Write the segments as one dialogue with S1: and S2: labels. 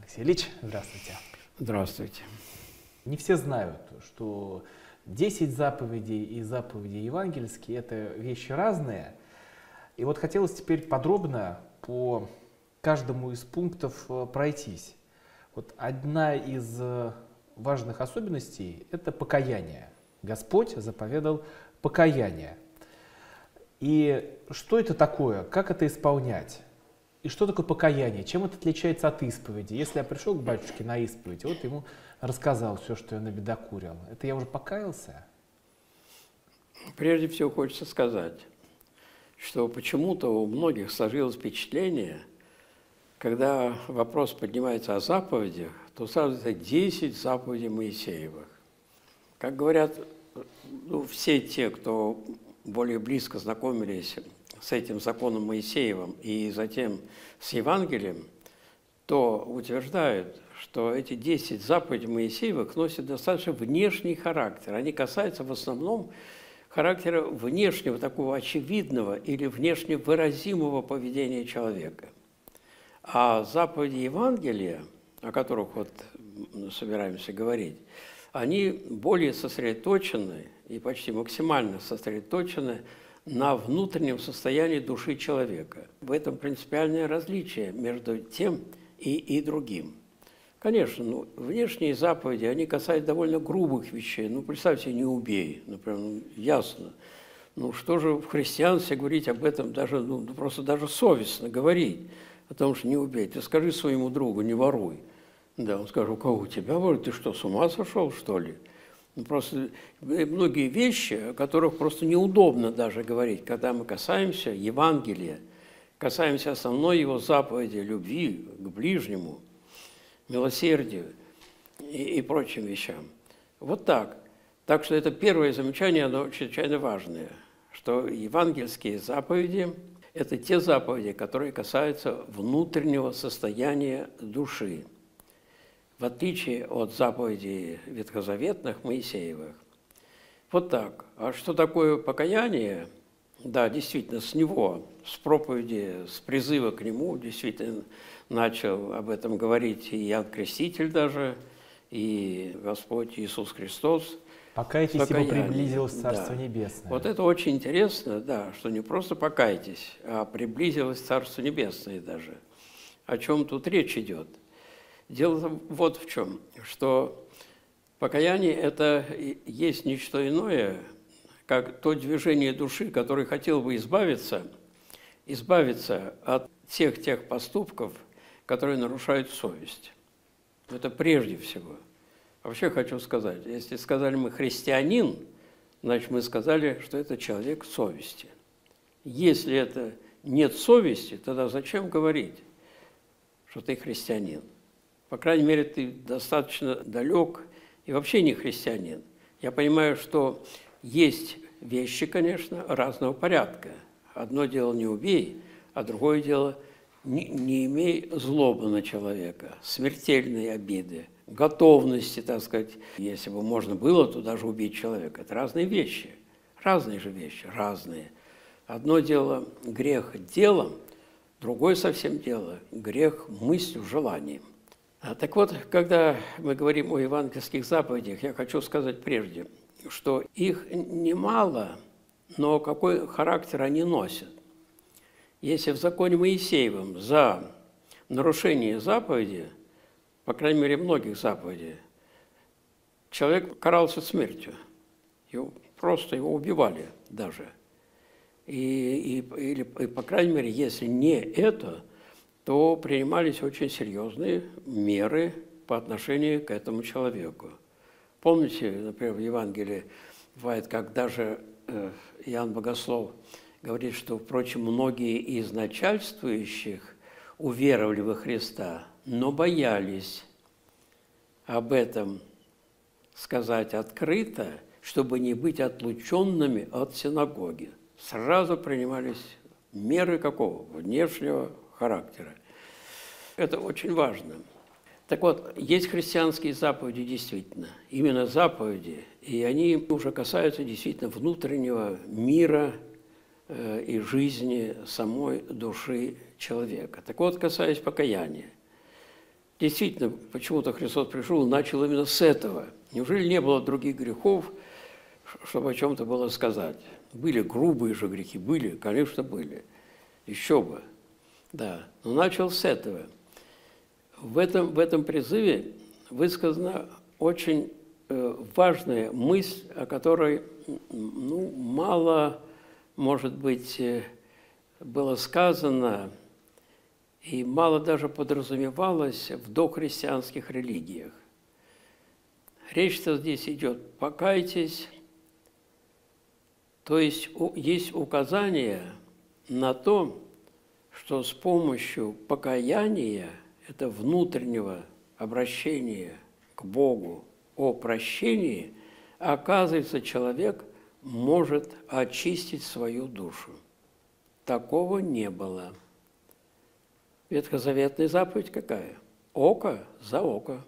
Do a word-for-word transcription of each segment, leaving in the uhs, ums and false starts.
S1: Алексей Ильич, здравствуйте.
S2: Здравствуйте.
S1: Не все знают, что десять заповедей и заповеди евангельские – это вещи разные. И вот хотелось теперь подробно по каждому из пунктов пройтись. Вот одна из важных особенностей – это покаяние. Господь заповедал покаяние. И что это такое? Как это исполнять? И что такое покаяние? Чем это отличается от исповеди? Если я пришел к батюшке на исповедь, вот ему рассказал все, что я набедокурил, это я уже покаялся?
S2: Прежде всего хочется сказать, что почему-то у многих сложилось впечатление, когда вопрос поднимается о заповедях, то сразу это десять заповедей Моисеевых. Как говорят, ну, все те, кто более близко знакомились с этим законом Моисеевым и затем с Евангелием, то утверждают, что эти десять заповедей Моисеевых носят достаточно внешний характер. Они касаются в основном характера внешнего, такого очевидного или внешне выразимого поведения человека. А заповеди Евангелия, о которых вот собираемся говорить, они более сосредоточены и почти максимально сосредоточены на внутреннем состоянии души человека. В этом принципиальное различие между тем и, и другим. Конечно, ну, внешние заповеди, они касаются довольно грубых вещей. Ну, представьте, не убей, например, ну, ясно. Ну, что же в христианстве говорить об этом, даже, ну, просто даже совестно говорить о том, что не убей. Ты скажи своему другу, не воруй. Да, он скажет, у кого у тебя воруй? Ты что, с ума сошел, что ли? Просто многие вещи, о которых просто неудобно даже говорить, когда мы касаемся Евангелия, касаемся основной его заповеди, любви к ближнему, милосердию и, и прочим вещам. Вот так. Так что это первое замечание, оно чрезвычайно важное, что евангельские заповеди – это те заповеди, которые касаются внутреннего состояния души. В отличие от заповедей ветхозаветных, Моисеевых. Вот так. А что такое покаяние? Да, действительно, с него, с проповеди, с призыва к нему, действительно, начал об этом говорить и Иоанн Креститель даже, и Господь Иисус Христос.
S1: Покайтесь, ибо приблизилось Царство
S2: да.
S1: Небесное.
S2: Вот это очень интересно, да, что не просто покайтесь, а приблизилось Царство Небесное даже. О чем тут речь идет? Дело вот в чем, что покаяние – это есть не что иное, как то движение души, которое хотел бы избавиться, избавиться от всех тех поступков, которые нарушают совесть. Это прежде всего. Вообще хочу сказать, если сказали мы «христианин», значит, мы сказали, что это человек совести. Если это нет совести, тогда зачем говорить, что ты христианин? По крайней мере, ты достаточно далек и вообще не христианин. Я понимаю, что есть вещи, конечно, разного порядка. Одно дело не убей, а другое дело не, не имей злобы на человека, смертельные обиды, готовности, так сказать. Если бы можно было, то даже убить человека. Это разные вещи, разные же вещи, разные. Одно дело грех делом, другое совсем дело грех мыслью, желанием. Так вот, когда мы говорим о евангельских заповедях, я хочу сказать прежде, что их немало, но какой характер они носят. Если в законе Моисеевом за нарушение заповеди, по крайней мере, многих заповедей, человек карался смертью, его, просто его убивали даже. И, и, или, и, по крайней мере, если не это, то принимались очень серьезные меры по отношению к этому человеку. Помните, например, в Евангелии бывает, как даже э, Иоанн Богослов говорит, что, впрочем, многие из начальствующих уверовали во Христа, но боялись об этом сказать открыто, чтобы не быть отлученными от синагоги. Сразу принимались меры какого? Внешнего характера. Это очень важно. Так вот, есть христианские заповеди действительно, именно заповеди, и они уже касаются действительно внутреннего мира э, и жизни самой души человека. Так вот, касаясь покаяния. Действительно, почему-то Христос пришел и начал именно с этого. Неужели не было других грехов, чтобы о чем-то было сказать? Были грубые же грехи, были, конечно, были. Еще бы, да. Но начал с этого. В этом, в этом призыве высказана очень э, важная мысль, о которой ну, мало, может быть, э, было сказано и мало даже подразумевалось в дохристианских религиях. Речь-то здесь идет «покайтесь», то есть есть указание на то, что с помощью покаяния, это внутреннего обращения к Богу о прощении, оказывается, человек может очистить свою душу. Такого не было. Ветхозаветная заповедь какая? Око за око.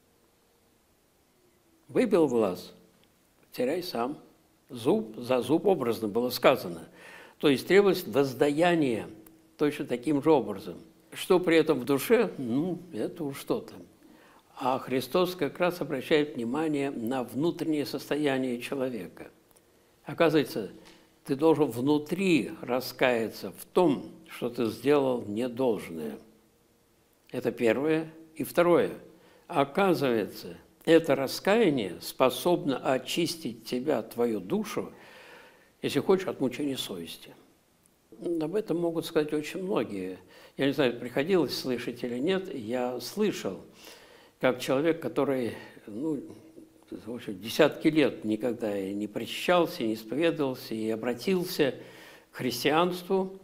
S2: Выбил глаз, теряй сам. Зуб за зуб, образно было сказано. То есть требовалось воздаяние точно таким же образом. Что при этом в душе? Ну, это уж что-то. А Христос как раз обращает внимание на внутреннее состояние человека. Оказывается, ты должен внутри раскаяться в том, что ты сделал недолжное. Это первое. И второе. Оказывается, это раскаяние способно очистить тебя, твою душу, если хочешь, от мучения совести. Об этом могут сказать очень многие. Я не знаю, приходилось слышать или нет, я слышал, как человек, который ну, в общем, десятки лет никогда и не причащался, не исповедовался, и обратился к христианству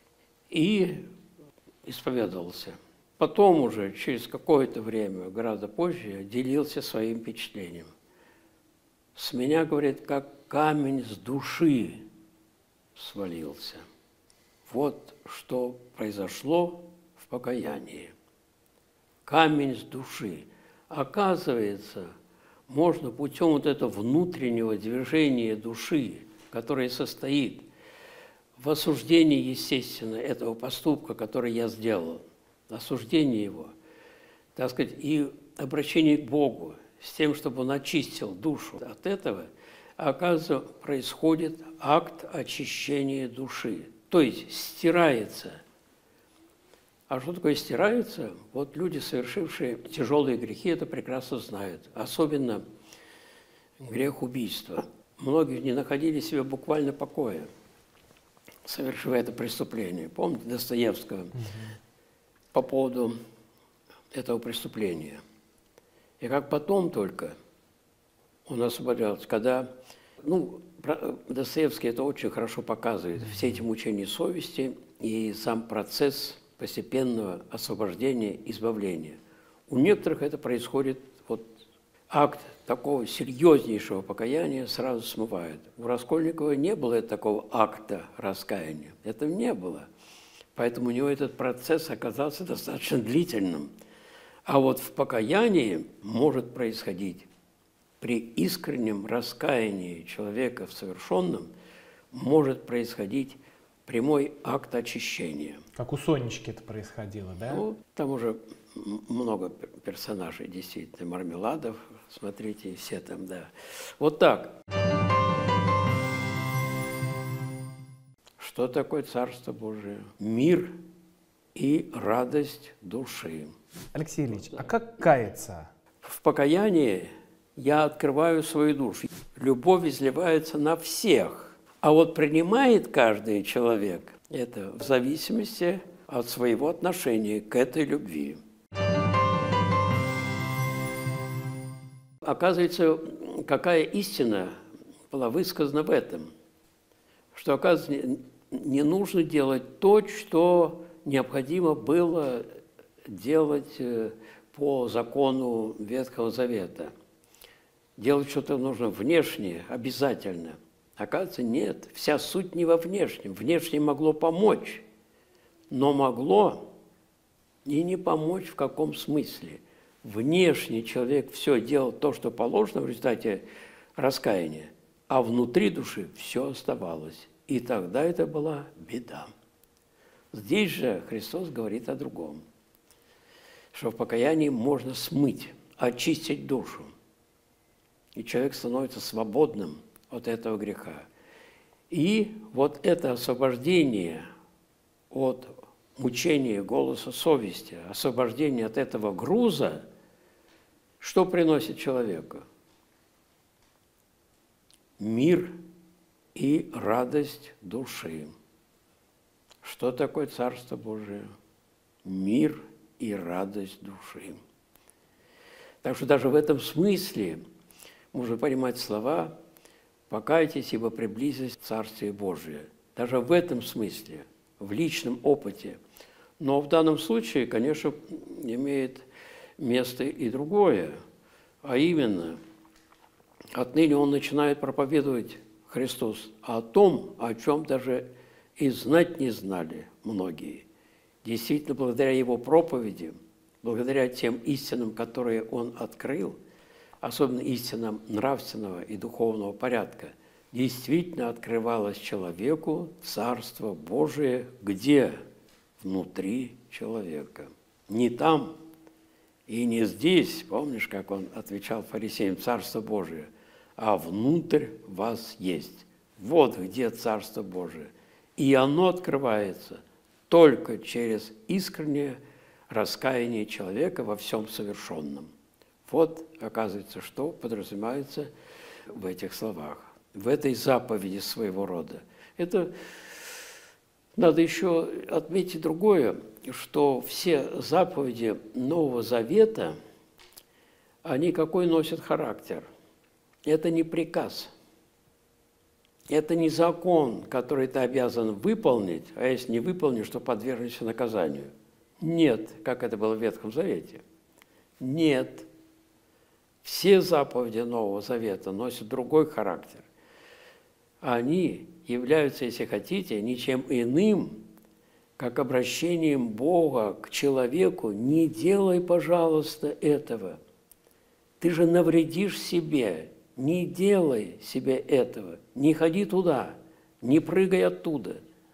S2: и исповедовался. Потом уже, через какое-то время, гораздо позже, делился своим впечатлением. С меня, говорит, как камень с души свалился. Вот что произошло в покаянии. Камень с души. Оказывается, можно путем вот этого внутреннего движения души, которое состоит в осуждении, естественно, этого поступка, который я сделал, осуждение его, так сказать, и обращение к Богу с тем, чтобы он очистил душу от этого, оказывается, происходит акт очищения души. То есть стирается. А что такое стирается? Вот люди, совершившие тяжелые грехи, это прекрасно знают. Особенно грех убийства. Многие не находили себе буквально покоя, совершив это преступление. Помните Достоевского? Угу. По поводу этого преступления. И как потом только он освобождался, когда, ну, Достоевский это очень хорошо показывает, все эти мучения совести и сам процесс постепенного освобождения, избавления. У некоторых это происходит, вот акт такого серьезнейшего покаяния сразу смывает. У Раскольникова не было такого акта раскаяния, этого не было. Поэтому у него этот процесс оказался достаточно длительным. А вот в покаянии может происходить при искреннем раскаянии человека в совершенном, может происходить прямой акт очищения.
S1: Как у Сонечки это происходило, да?
S2: Ну, там уже много персонажей, действительно, Мармеладов, смотрите, все там, да. Вот так. Что такое Царство Божие? Мир и радость души.
S1: Алексей Ильич, а как каяться?
S2: В покаянии я открываю свою душу. Любовь изливается на всех. А вот принимает каждый человек это в зависимости от своего отношения к этой любви. Оказывается, какая истина была высказана в этом? Что, оказывается, не нужно делать то, что необходимо было делать по закону Ветхого Завета. Делать что-то нужно внешнее, обязательно. Оказывается, нет, вся суть не во внешнем. Внешнее могло помочь, но могло и не помочь в каком смысле. Внешний человек все делал то, что положено в результате раскаяния, а внутри души все оставалось. И тогда это была беда. Здесь же Христос говорит о другом. что в покаянии можно смыть, очистить душу. И человек становится свободным от этого греха. И вот это освобождение от мучения голоса совести, освобождение от этого груза, что приносит человеку? Мир и радость души. Что такое Царство Божие? Мир и радость души. Так что даже в этом смысле можно понимать слова «покайтесь, ибо приблизилось Царствие Божие». Даже в этом смысле, в личном опыте. Но в данном случае, конечно, имеет место и другое, а именно, отныне он начинает проповедовать Христос о том, о чем даже и знать не знали многие. Действительно, благодаря его проповеди, благодаря тем истинам, которые он открыл, особенно истинам нравственного и духовного порядка, действительно открывалось человеку Царство Божие, где? Внутри человека. Не там и не здесь, помнишь, как он отвечал фарисеям, Царство Божие, а внутрь вас есть. Вот где Царство Божие. И оно открывается только через искреннее раскаяние человека во всем совершенном. Вот, оказывается, что подразумевается в этих словах, в этой заповеди своего рода. Это надо еще отметить другое, что все заповеди Нового Завета, они какой носят характер? Это не приказ, это не закон, который ты обязан выполнить, а если не выполнишь, то подвергнешься наказанию. Нет, как это было в Ветхом Завете. Нет. Все заповеди Нового Завета носят другой характер. Они являются, если хотите, ничем иным, как обращением Бога к человеку. Не делай, пожалуйста, этого. Ты же навредишь себе. Не делай себе этого. Не ходи туда. Не прыгай оттуда.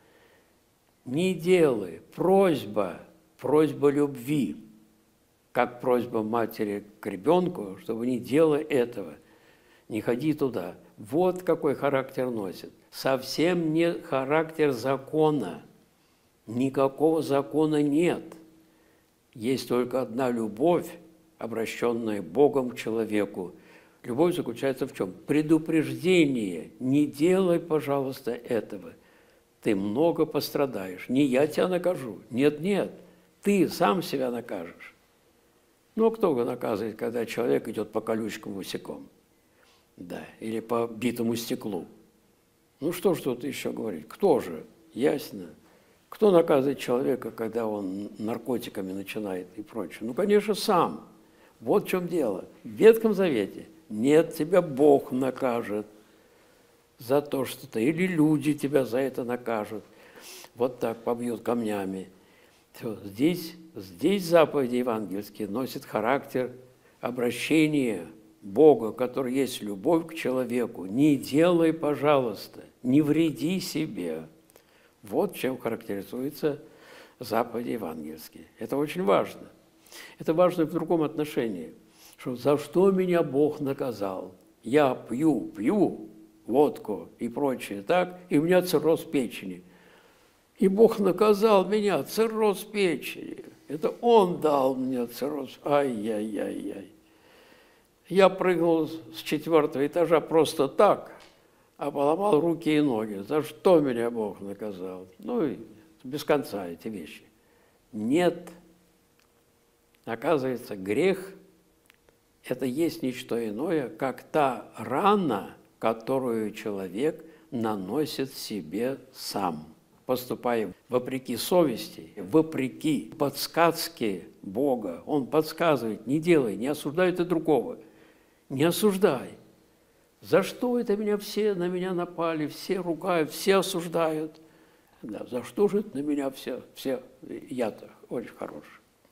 S2: Не делай. Просьба. Просьба любви. Как просьба матери к ребенку, чтобы не делай этого. Не ходи туда. Вот какой характер носит. Совсем не характер закона. Никакого закона нет. Есть только одна любовь, обращенная Богом к человеку. Любовь заключается в чем? Предупреждение. Не делай, пожалуйста, этого. Ты много пострадаешь. Не я тебя накажу. Нет, нет. Ты сам себя накажешь. Ну, кто его наказывает, когда человек идет по колючкам босиком? Да, или по битому стеклу. Ну, что ж тут еще говорить? Кто же? Ясно. Кто наказывает человека, когда он наркотиками начинает и прочее? Ну, конечно, сам. Вот в чем дело. В Ветхом Завете нет, тебя Бог накажет за то, что ты, или люди тебя за это накажут. Вот так побьют камнями. Все. Здесь, здесь заповеди евангельские носят характер обращения Бога, который есть любовь к человеку. Не делай, пожалуйста, не вреди себе. Вот чем характеризуются заповеди евангельские. Это очень важно. Это важно и в другом отношении. Что за что меня Бог наказал? Я пью, пью водку и прочее, так, и у меня цирроз печени. И Бог наказал меня, цирроз печени. Это Он дал мне цирроз. Ай-яй-яй-яй. Я прыгнул с четвертого этажа просто так, а поломал руки и ноги. За что меня Бог наказал? Ну, и без конца эти вещи. Нет. Оказывается, грех – это есть ничто иное, как та рана, которую человек наносит себе сам, поступая вопреки совести, вопреки подсказке Бога. Он подсказывает: не делай, не осуждай ты другого, не осуждай. За что это меня все на меня напали, все ругают, все осуждают? Да, за что же это на меня все, все, я-то очень хороший.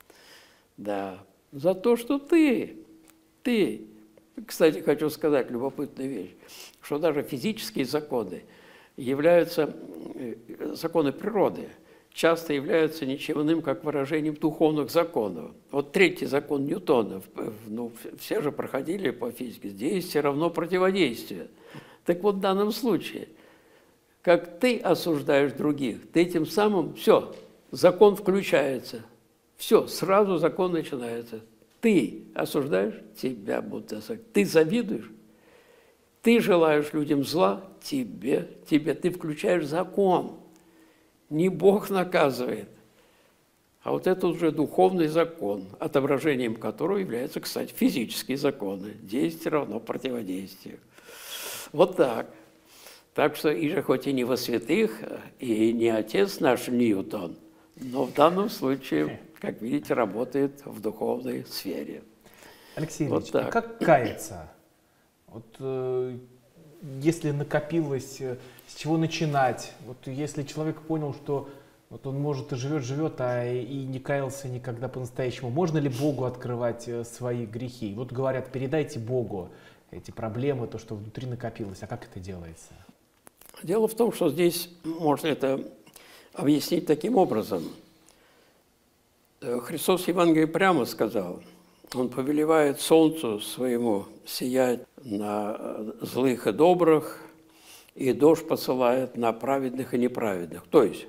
S2: Да, за то, что ты, ты. Кстати, хочу сказать любопытную вещь, что даже физические законы являются, законы природы, часто являются ничем иным, как выражением духовных законов. Вот третий закон Ньютона, ну, все же проходили по физике, действие равно противодействию. Так вот, в данном случае, как ты осуждаешь других, ты тем самым, все, закон включается, все, сразу закон начинается. Ты осуждаешь, тебя будут осуждать. Ты завидуешь, ты желаешь людям зла, тебе, тебе, ты включаешь закон. Не Бог наказывает, а вот это уже духовный закон, отображением которого являются, кстати, физические законы. Действие равно противодействию. Вот так. Так что, и же хоть и не во святых, и не отец наш Ньютон, но в данном случае, как видите, работает в духовной сфере.
S1: Алексей
S2: вот
S1: Ильич, а как каяться? Вот, э, если накопилось, э, с чего начинать? Вот если человек понял, что вот он, может, и живет-живет, а и не каялся никогда по-настоящему, можно ли Богу открывать э, свои грехи? Вот говорят, передайте Богу эти проблемы, то, что внутри накопилось. А как это делается?
S2: Дело в том, что здесь можно это объяснить таким образом. Христос в Евангелии прямо сказал, Он повелевает солнцу своему сиять на злых и добрых, и дождь посылает на праведных и неправедных. То есть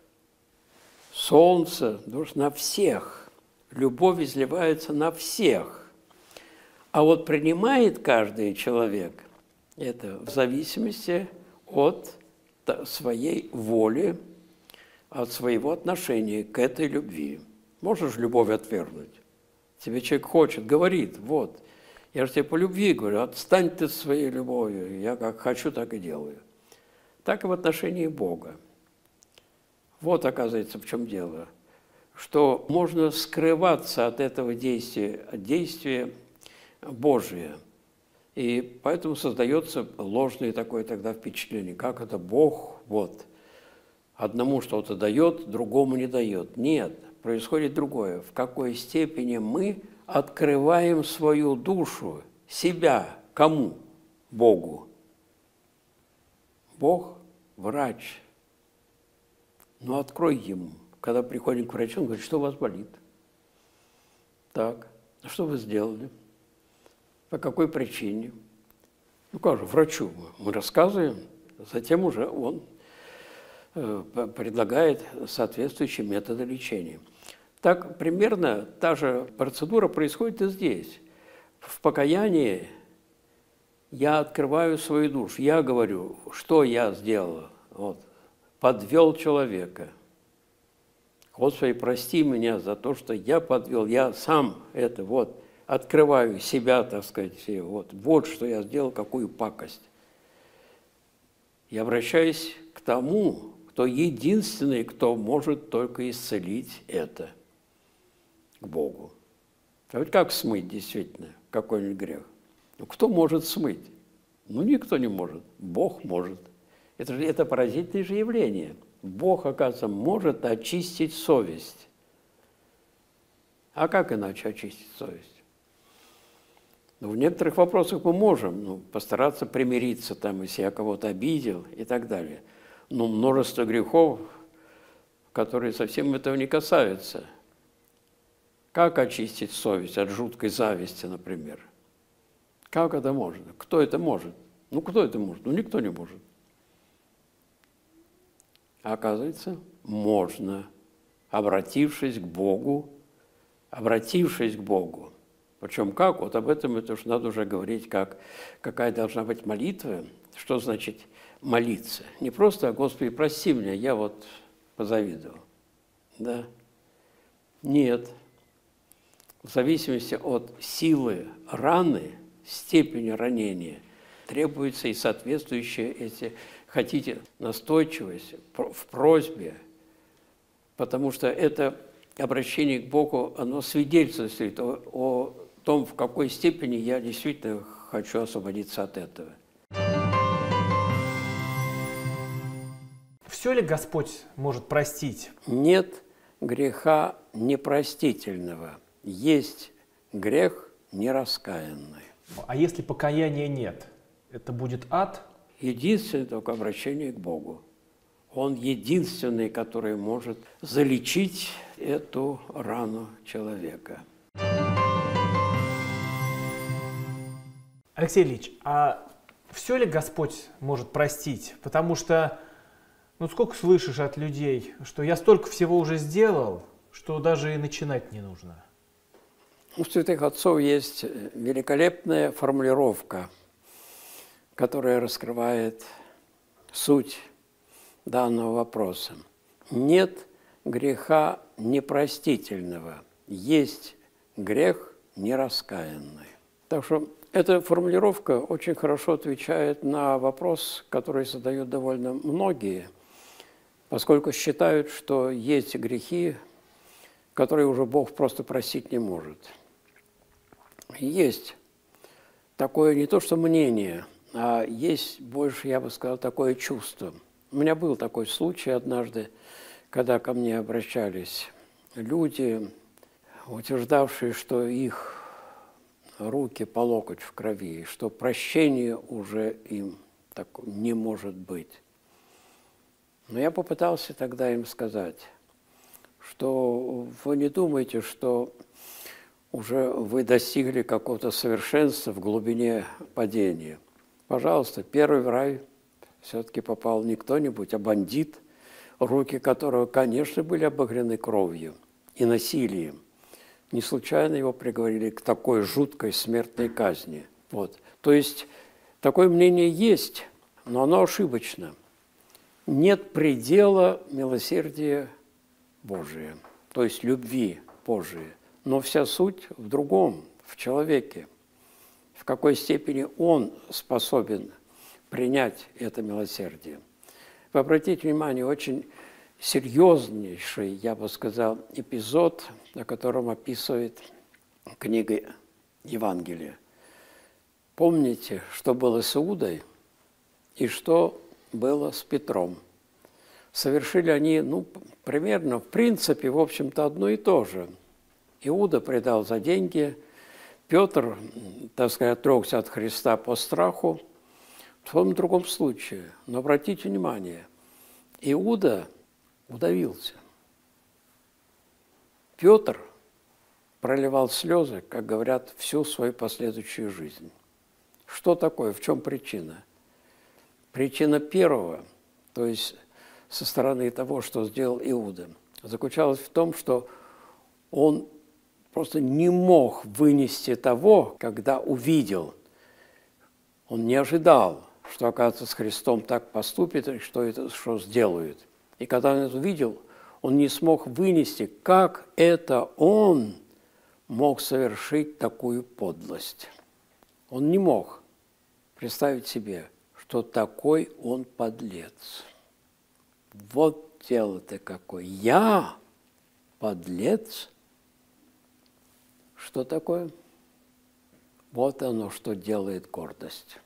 S2: солнце, дождь на всех, любовь изливается на всех. А вот принимает каждый человек это в зависимости от своей воли, от своего отношения к этой любви. Можешь любовь отвергнуть? Тебе человек хочет, говорит, вот, я же тебе по любви говорю, отстань ты своей любовью, я как хочу, так и делаю. Так и в отношении Бога. Вот, оказывается, в чем дело, что можно скрываться от этого действия, от действия Божия. И поэтому создается ложное такое тогда впечатление, как это Бог, вот, одному что-то дает, другому не дает. Нет, происходит другое. В какой степени мы открываем свою душу, себя, кому? Богу. Бог – врач. Ну, открой ему. Когда приходим к врачу, он говорит, что у вас болит? Так, а что вы сделали? По какой причине? Ну, как же, врачу мы рассказываем, затем уже он предлагает соответствующие методы лечения. Так примерно та же процедура происходит и здесь. В покаянии я открываю свою душу, я говорю, что я сделал, вот, подвел человека. Господи, прости меня за то, что я подвел, я сам это вот открываю себя, так сказать, вот, вот что я сделал, какую пакость. Я обращаюсь к тому, кто единственный, кто может только исцелить это, к Богу. А ведь как смыть действительно какой-нибудь грех? Ну, кто может смыть? Ну, никто не может. Бог может. Это, же, это поразительное же явление. Бог, оказывается, может очистить совесть. А как иначе очистить совесть? Ну, в некоторых вопросах мы можем ну, постараться примириться, там, если я кого-то обидел и так далее. Но множество грехов, которые совсем этого не касаются. Как очистить совесть от жуткой зависти, например? Как это можно? Кто это может? Ну, кто это может? Ну, никто не может. А оказывается, можно, обратившись к Богу, обратившись к Богу. Причем как? Вот об этом это уж надо уже говорить, как, какая должна быть молитва. Что значит молиться? Не просто «Господи, прости меня, я вот позавидовал». Да? Нет. В зависимости от силы раны, степени ранения, требуются и соответствующие эти, хотите, настойчивость в просьбе, потому что это обращение к Богу, оно свидетельствует о, о том, в какой степени я действительно хочу освободиться от этого.
S1: Все ли Господь может простить?
S2: Нет греха непростительного. Есть грех нераскаянный.
S1: А если покаяния нет, это будет ад?
S2: Единственное только обращение к Богу. Он единственный, который может залечить эту рану человека.
S1: Алексей Ильич, а все ли Господь может простить? Потому что, ну сколько слышишь от людей, что я столько всего уже сделал, что даже и начинать не нужно.
S2: У святых отцов есть великолепная формулировка, которая раскрывает суть данного вопроса. Нет греха непростительного, есть грех нераскаянный. Так что эта формулировка очень хорошо отвечает на вопрос, который задают довольно многие, поскольку считают, что есть грехи, которые уже Бог просто простить не может. Есть такое не то что мнение, а есть больше, я бы сказал, такое чувство. У меня был такой случай однажды, когда ко мне обращались люди, утверждавшие, что их руки по локоть в крови, что прощения уже им так не может быть. Но я попытался тогда им сказать, что вы не думаете, что уже вы достигли какого-то совершенства в глубине падения. Пожалуйста, первый в рай все-таки попал не кто-нибудь, а бандит, руки которого, конечно, были обогрены кровью и насилием. Не случайно его приговорили к такой жуткой смертной казни. Вот. То есть такое мнение есть, но оно ошибочно. Нет предела милосердия Божия, то есть любви Божией. Но вся суть в другом, в человеке. В какой степени он способен принять это милосердие. Вы обратите внимание, очень серьезнейший, я бы сказал, эпизод, о котором описывает книга Евангелия. Помните, что было с Иудой и что было с Петром? Совершили они, ну, примерно, в принципе, в общем-то, одно и то же. Иуда предал за деньги, Петр, так сказать, отрекся от Христа по страху, в том и другом случае. Но обратите внимание, Иуда удавился. Петр проливал слезы, как говорят, всю свою последующую жизнь. Что такое? В чем причина? Причина первого, то есть со стороны того, что сделал Иуда, заключалась в том, что он просто не мог вынести того, когда увидел. Он не ожидал, что, оказывается, с Христом так поступит, и что это что сделают. И когда он это увидел, он не смог вынести, как это он мог совершить такую подлость. Он не мог представить себе, что такой он подлец. Вот дело-то какое. Я подлец? Что такое? Вот оно, что делает гордость.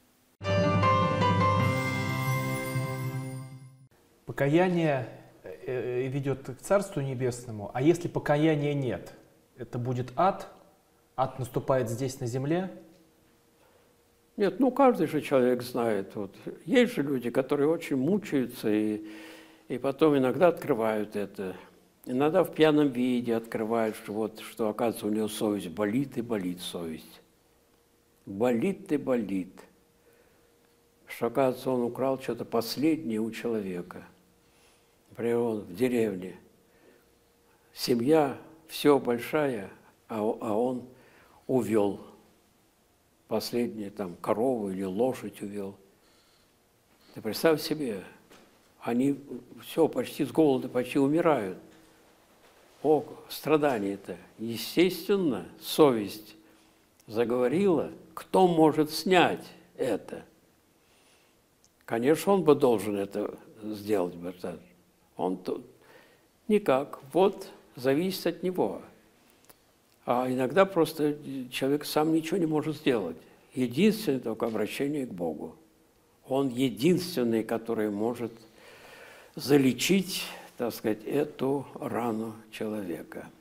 S1: Покаяние ведет к Царству Небесному, а если покаяния нет, это будет ад? Ад наступает здесь, на земле?
S2: Нет, ну каждый же человек знает. Вот, есть же люди, которые очень мучаются и, и потом иногда открывают это. Иногда в пьяном виде открывают, что, вот, что оказывается, у него совесть болит и болит совесть. Болит и болит. Что, оказывается, он украл что-то последнее у человека. Например, он в деревне. Семья, все большая, а, а он увел последнее, там, корову или лошадь увел. Ты представь себе, они все, почти с голода, почти умирают. О, страдание-то. Естественно, совесть заговорила, кто может снять это? Конечно, он бы должен это сделать. Он тут никак. Вот зависит от него. А иногда просто человек сам ничего не может сделать. Единственное только обращение к Богу. Он единственный, который может залечить, так сказать, эту рану человека.